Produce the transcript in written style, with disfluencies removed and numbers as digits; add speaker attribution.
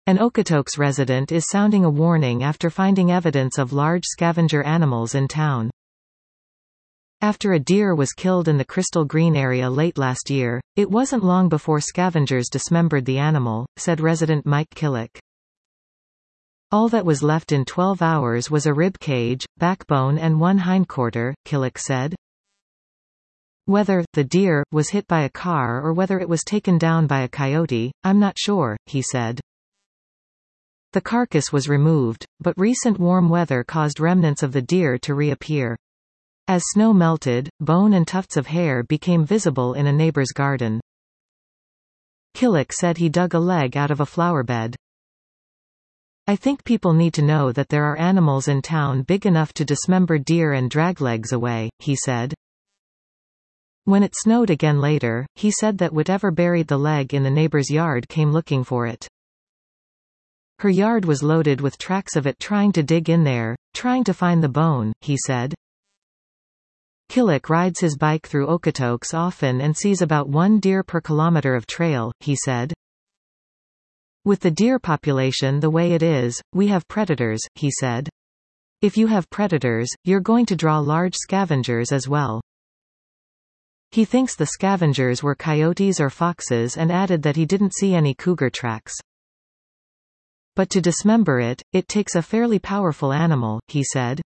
Speaker 1: An Okotoks resident is sounding a warning after finding evidence of large scavenger animals in town. After a deer was killed in the Crystal Green area late last year, it wasn't long before scavengers dismembered the animal, said resident Mike Killick. All that was left in 12 hours was a rib cage, backbone and one hindquarter, Killick said. Whether the deer was hit by a car or whether it was taken down by a coyote, I'm not sure, he said. The carcass was removed, but recent warm weather caused remnants of the deer to reappear. As snow melted, bone and tufts of hair became visible in a neighbor's garden. Killick said he dug a leg out of a flowerbed. I think people need to know that there are animals in town big enough to dismember deer and drag legs away, he said. When it snowed again later, he said that whatever buried the leg in the neighbor's yard came looking for it. Her yard was loaded with tracks of it trying to dig in there, trying to find the bone, he said. Killick rides his bike through Okotoks often and sees about 1 deer per kilometer of trail, he said. With the deer population the way it is, we have predators, he said. If you have predators, you're going to draw large scavengers as well. He thinks the scavengers were coyotes or foxes and added that he didn't see any cougar tracks. But to dismember it, it takes a fairly powerful animal, he said.